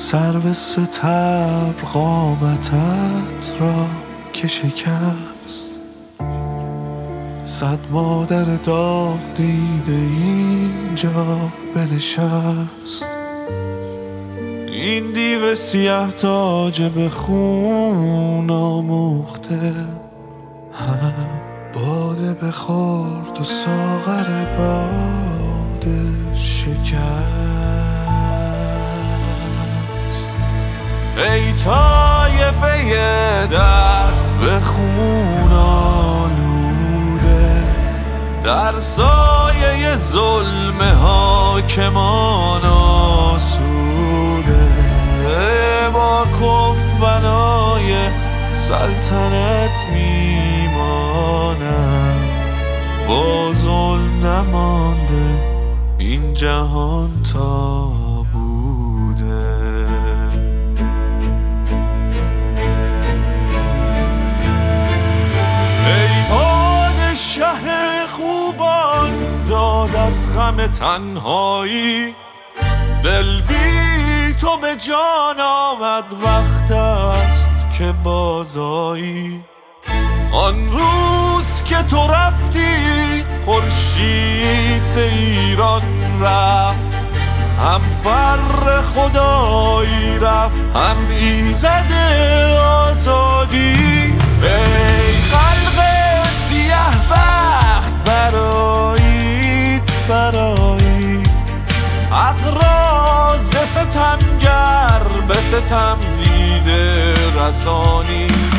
سرو ستبر قامتت را که شکست، صد مادر داغ دیده اینجا بنشست. این دیو سیه تاج به خون آموخته، هم باده بخورد و ساغر باده شکست. ای طایفه دست به خون آلوده، در سایه ظلم حاکمان آسوده، با کف بنای سلطنت میمانم، با ظلم نمانده این جهان تا بوده. ای پادشه خوبان داد از غم تنهایی، دل بی تو به جان آمد، وقت است که بازایی. آن روز که تو رفتی خورشید ز ایران رفت، هم فر خدایی رفت هم ایزد آزادی. ای خلق سیه بخت برآیید برآیید، حق را ز ستمگر به ستم دیده رسانید.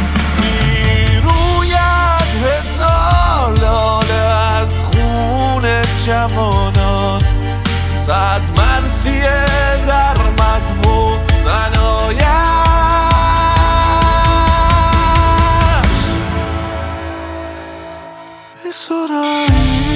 میروید هزار لاله از خون جوانان، صد مرثیه در مدح و ثنایش. بسرایید